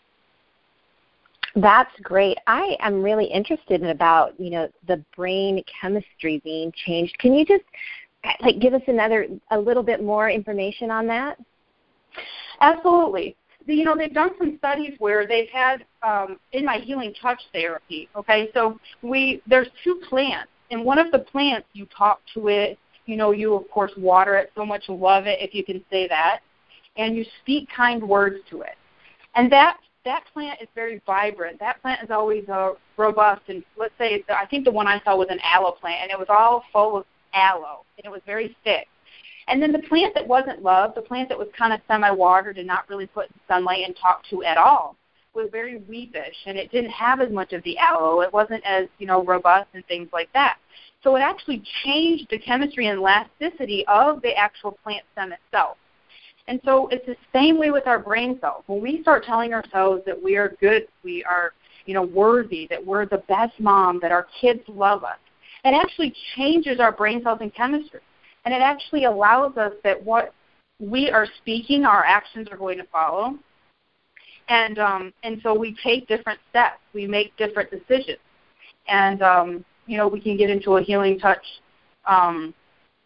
That's great. I am really interested in about, you know, the brain chemistry being changed. Can you just give us a little bit more information on that? Absolutely. You know, they've done some studies where they've had in my Healing Touch therapy, okay, so there's 2 plants, and one of the plants, you talk to it, You, of course, water it so much, love it, if you can say that, and you speak kind words to it. And that plant is very vibrant. That plant is always robust. And let's say, I think the one I saw was an aloe plant, and it was all full of aloe, and it was very thick. And then the plant that wasn't loved, the plant that was kind of semi-watered and not really put in sunlight and talked to at all, was very weepish, and it didn't have as much of the aloe. It wasn't as, robust and things like that. So it actually changed the chemistry and elasticity of the actual plant stem itself. And so it's the same way with our brain cells. When we start telling ourselves that we are good, we are, worthy, that we're the best mom, that our kids love us, it actually changes our brain cells and chemistry. And it actually allows us that what we are speaking, our actions are going to follow. And so we take different steps. We make different decisions. And, we can get into a healing touch, session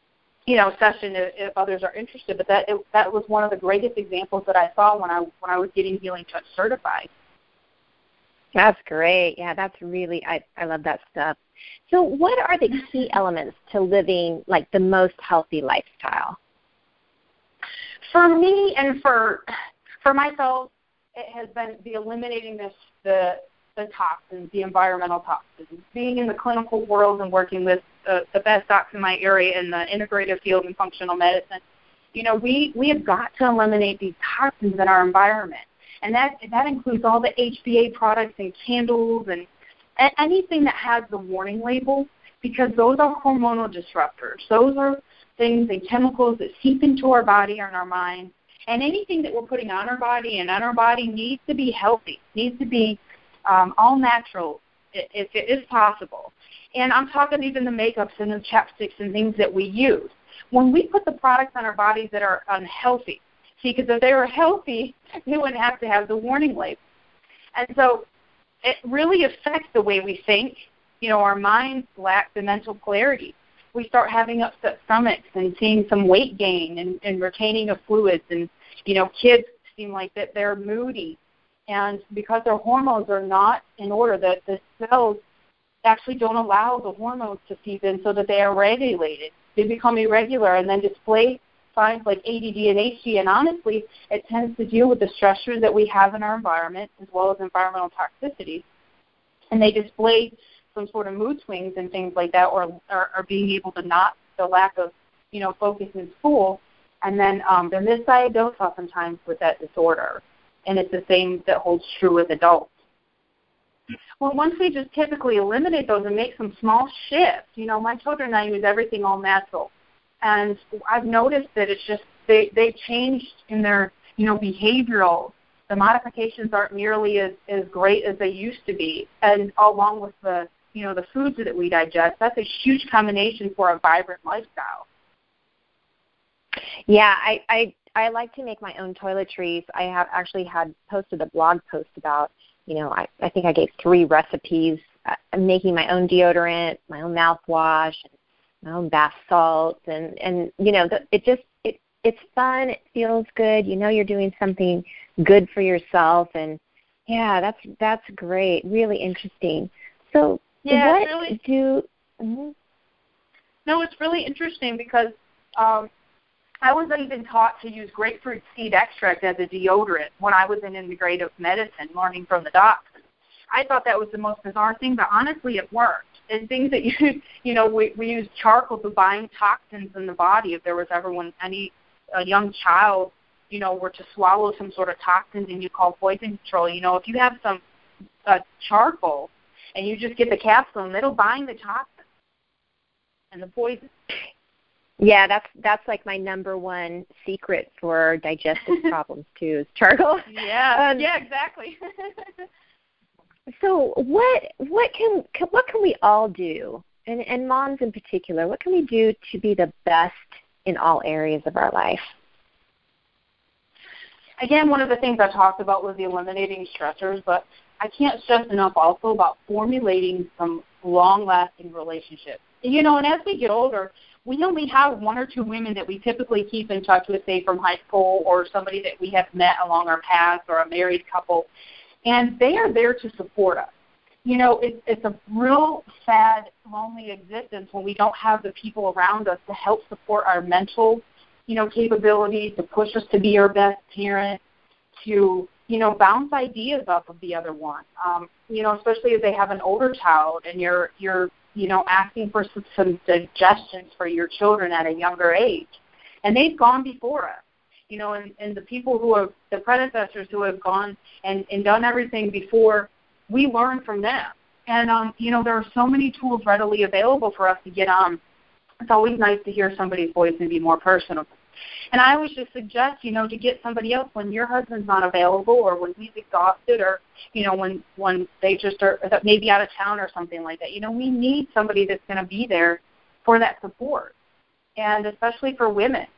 if others are interested. But that was one of the greatest examples that I saw when I was getting Healing Touch certified. That's great. Yeah, that's really, I love that stuff. So what are the key elements to living like the most healthy lifestyle? For me and for myself, it has been the eliminating the toxins, the environmental toxins. Being in the clinical world and working with the best docs in my area in the integrative field in functional medicine, we have got to eliminate these toxins in our environment. And that includes all the HBA products and candles and anything that has the warning label, because those are hormonal disruptors. Those are things and chemicals that seep into our body and our mind. And anything that we're putting on our body and on our body needs to be healthy, needs to be all natural if it is possible. And I'm talking even the makeups and the chapsticks and things that we use. When we put the products on our bodies that are unhealthy, because if they were healthy, they wouldn't have to have the warning label. And so it really affects the way we think. Our minds lack the mental clarity. We start having upset stomachs and seeing some weight gain and retaining of fluids. And, kids seem like that they're moody. And because their hormones are not in order, that the cells actually don't allow the hormones to seep in so that they are regulated. They become irregular and then display signs like ADD and HD. And honestly, it tends to deal with the stressors that we have in our environment as well as environmental toxicity. And they display some sort of mood swings and things like that, or being able to not, the lack of, focus in school. And then they're misdiagnosed oftentimes with that disorder. And it's the same that holds true with adults. Well, once we just typically eliminate those and make some small shifts, my children now use everything all natural. And I've noticed that it's just they changed in their, behavioral. The modifications aren't nearly as great as they used to be. And along with the, the foods that we digest, that's a huge combination for a vibrant lifestyle. Yeah, I like to make my own toiletries. I have actually had posted a blog post about, I think I gave 3 recipes. I'm making my own deodorant, my own mouthwash, my own bath salts, and it's fun. It feels good. You're doing something good for yourself, and yeah, that's great. Really interesting. So yeah, No, it's really interesting because I was even taught to use grapefruit seed extract as a deodorant when I was in integrative medicine, learning from the docs. I thought that was the most bizarre thing, but honestly, it worked. And things that we use charcoal to bind toxins in the body. If there was ever a young child, were to swallow some sort of toxins and you call poison control, if you have some charcoal and you just get the capsule, and it'll bind the toxins and the poison. Yeah, that's like my number one secret for digestive problems too, is charcoal. Yeah, exactly. So what can we all do, and moms in particular, what can we do to be the best in all areas of our life? Again, one of the things I talked about was the eliminating stressors, but I can't stress enough also about formulating some long-lasting relationships. And as we get older, we only have 1 or 2 women that we typically keep in touch with, say, from high school, or somebody that we have met along our path, or a married couple, and they are there to support us. it's a real sad, lonely existence when we don't have the people around us to help support our mental, capabilities, to push us to be our best parent, to, bounce ideas off of the other one. Especially if they have an older child and you're asking for some suggestions for your children at a younger age. And they've gone before us, and the people the predecessors who have gone and done everything before, we learn from them. And, there are so many tools readily available for us to get on. It's always nice to hear somebody's voice and be more personal. And I always just suggest, to get somebody else when your husband's not available or when he's exhausted or, when they just are maybe out of town or something like that. We need somebody that's going to be there for that support, and especially for women.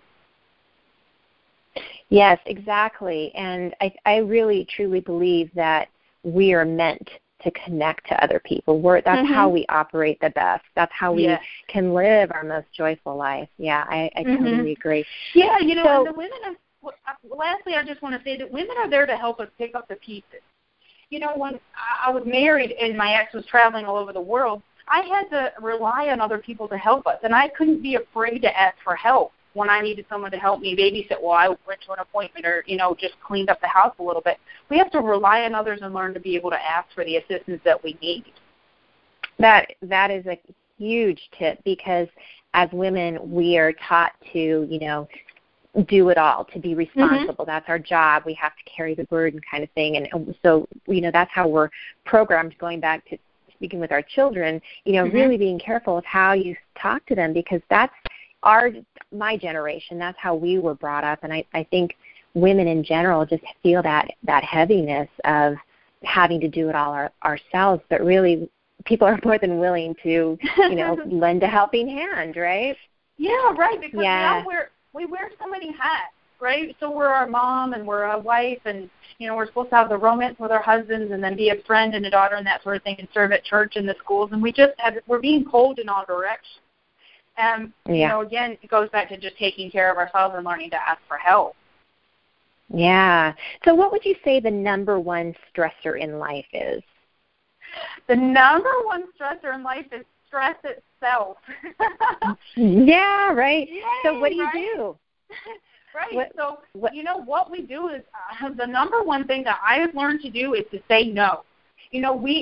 Yes, exactly. And I really, truly believe that we are meant to connect to other people. That's how we operate the best. That's how we can live our most joyful life. Yeah, I totally agree. Yeah, and the women, lastly, I just want to say that women are there to help us pick up the pieces. When I was married and my ex was traveling all over the world, I had to rely on other people to help us, and I couldn't be afraid to ask for help when I needed someone to help me babysit while I went to an appointment or, just cleaned up the house a little bit. We have to rely on others and learn to be able to ask for the assistance that we need. That is a huge tip, because as women, we are taught to, do it all, to be responsible. That's our job. We have to carry the burden kind of thing. And so, that's how we're programmed, going back to speaking with our children, really being careful of how you talk to them, because that's my generation, that's how we were brought up. And I think women in general just feel that heaviness of having to do it all ourselves, but really people are more than willing to, lend a helping hand, right? Yeah, right, because now we wear so many hats, right? So we're our mom and we're a wife, and, we're supposed to have the romance with our husbands and then be a friend and a daughter and that sort of thing, and serve at church and the schools, and we're being pulled in all directions. And, again, it goes back to just taking care of ourselves and learning to ask for help. Yeah. So what would you say the number one stressor in life is? The number one stressor in life is stress itself. Yeah, right. Yay, so what do you do? Right. What we do is the number one thing that I have learned to do is to say no. We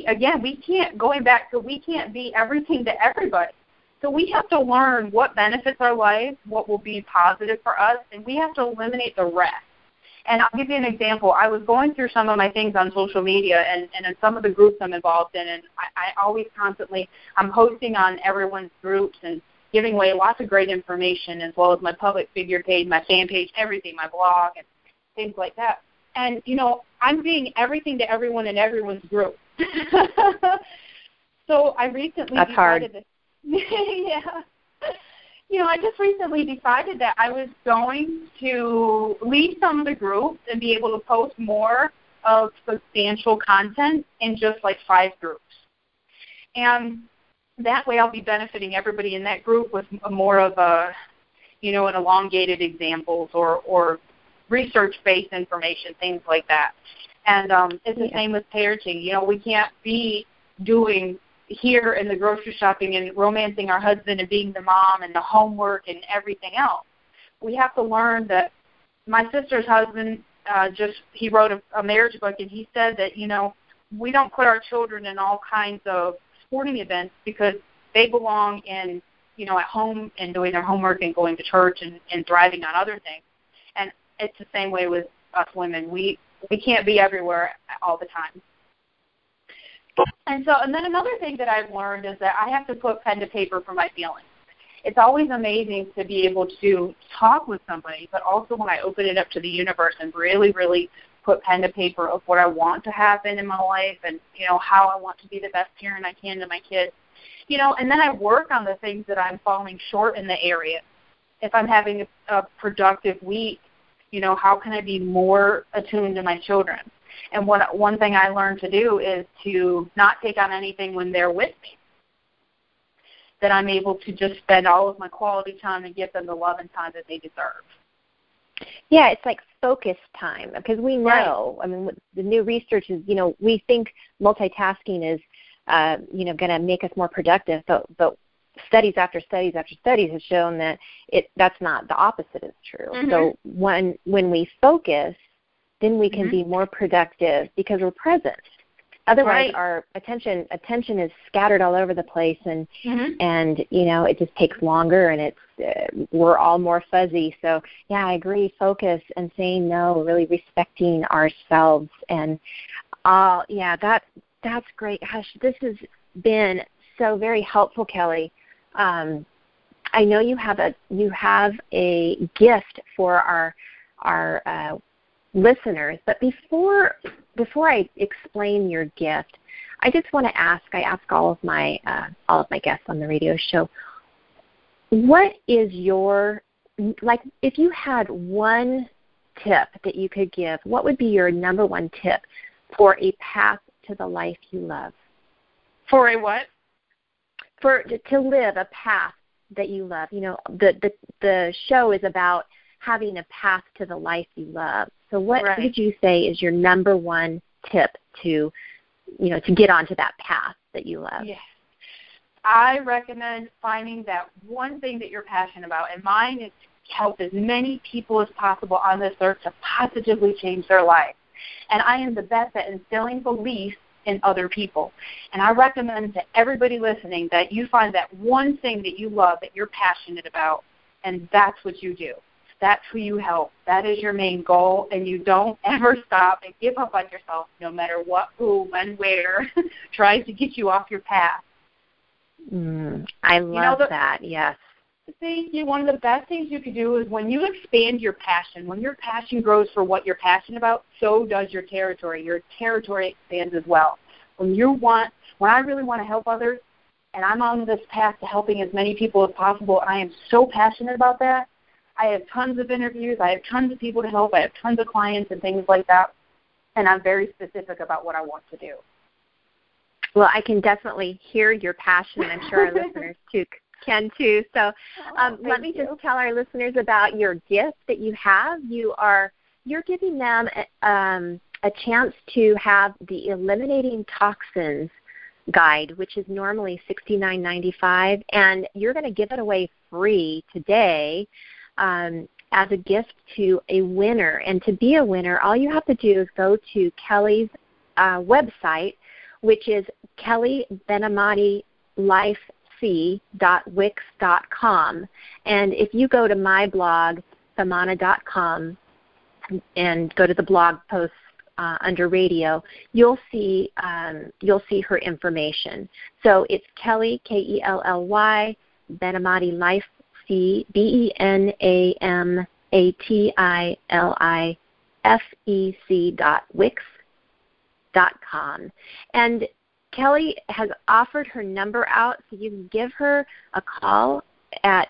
can't be everything to everybody. So we have to learn what benefits our life, what will be positive for us, and we have to eliminate the rest. And I'll give you an example. I was going through some of my things on social media and in some of the groups I'm involved in, and I always constantly, I'm posting on everyone's groups and giving away lots of great information, as well as my public figure page, my fan page, everything, my blog, and things like that. And, I'm being everything to everyone in everyone's group. So I recently decided that. Yeah. I just recently decided that I was going to leave some of the groups and be able to post more of substantial content in just like 5 groups. And that way I'll be benefiting everybody in that group with more of an elongated examples or research-based information, things like that. And it's the same with parenting. We can't be doing here in the grocery shopping and romancing our husband and being the mom and the homework and everything else. We have to learn that my sister's husband he wrote a marriage book, and he said that, we don't put our children in all kinds of sporting events because they belong in, at home and doing their homework and going to church and thriving on other things. And it's the same way with us women. We can't be everywhere all the time. And then another thing that I've learned is that I have to put pen to paper for my feelings. It's always amazing to be able to talk with somebody, but also when I open it up to the universe and really, really put pen to paper of what I want to happen in my life and, how I want to be the best parent I can to my kids. And then I work on the things that I'm falling short in the area. If I'm having a productive week, how can I be more attuned to my children? And one thing I learned to do is to not take on anything when they're with me, that I'm able to just spend all of my quality time and give them the love and time that they deserve. Yeah, it's like focus time, because we know, right. I mean, the new research is, we think multitasking is going to make us more productive. But studies after studies after studies have shown that that's not, the opposite is true. Mm-hmm. So when we focus, then we can be more productive because we're present. Otherwise, our attention is scattered all over the place, and it just takes longer, and we're all more fuzzy. So yeah, I agree. Focus and saying no, really respecting ourselves, and that's great. Gosh, this has been so very helpful, Kelly. I know you have a gift for our listeners, but before I explain your gift, I just want to ask. I ask all of my guests on the radio show, what is your, like, if you had one tip that you could give, what would be your number one tip for a path to the life you love? For a what? To live a path that you love. The show is about having a path to the life you love. So what would you say is your number one tip to get onto that path that you love? Yes. I recommend finding that one thing that you're passionate about, and mine is to help as many people as possible on this earth to positively change their life. And I am the best at instilling belief in other people. And I recommend to everybody listening that you find that one thing that you love, that you're passionate about, and that's what you do. That's who you help. That is your main goal, and you don't ever stop and give up on yourself, no matter what, who, when, where tries to get you off your path. I love that, yes. Thank you. One of the best things you can do is when you expand your passion, when your passion grows for what you're passionate about, so does your territory. Your territory expands as well. When I really want to help others, and I'm on this path to helping as many people as possible, I am so passionate about that. I have tons of interviews. I have tons of people to help. I have tons of clients and things like that. And I'm very specific about what I want to do. Well, I can definitely hear your passion, and I'm sure our listeners can too. So let me just tell our listeners about your gift that you have. You're giving them a chance to have the Eliminating Toxins guide, which is normally $69.95, and you're going to give it away free today. As a gift to a winner. And to be a winner, all you have to do is go to Kelly's website, which is kellybenamati.lifec.wix.com. And if you go to my blog, famana.com, and go to the blog post under radio, you'll see her information. So it's Kelly, Kelly, Benamati Life, BenamatiLifec.wix.com. And Kelly has offered her number out, so you can give her a call at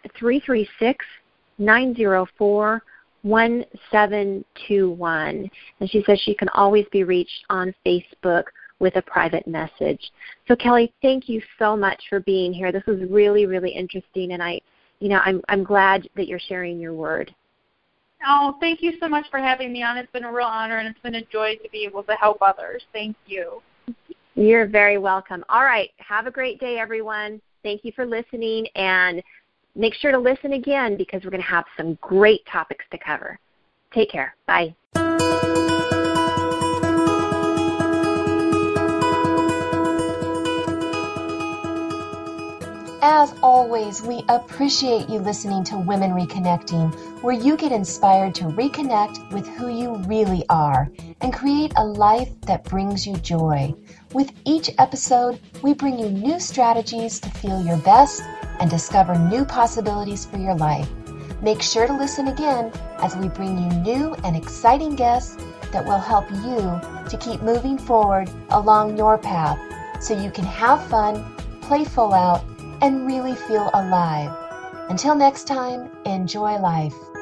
336-904-1721. And she says she can always be reached on Facebook with a private message. So Kelly, thank you so much for being here. This was really, really interesting, and I'm glad that you're sharing your word. Oh, thank you so much for having me on. It's been a real honor, and it's been a joy to be able to help others. Thank you. You're very welcome. All right. Have a great day, everyone. Thank you for listening, and make sure to listen again because we're going to have some great topics to cover. Take care. Bye. As always, we appreciate you listening to Women Reconnecting, where you get inspired to reconnect with who you really are and create a life that brings you joy. With each episode, we bring you new strategies to feel your best and discover new possibilities for your life. Make sure to listen again as we bring you new and exciting guests that will help you to keep moving forward along your path so you can have fun, play full out, and really feel alive. Until next time, enjoy life.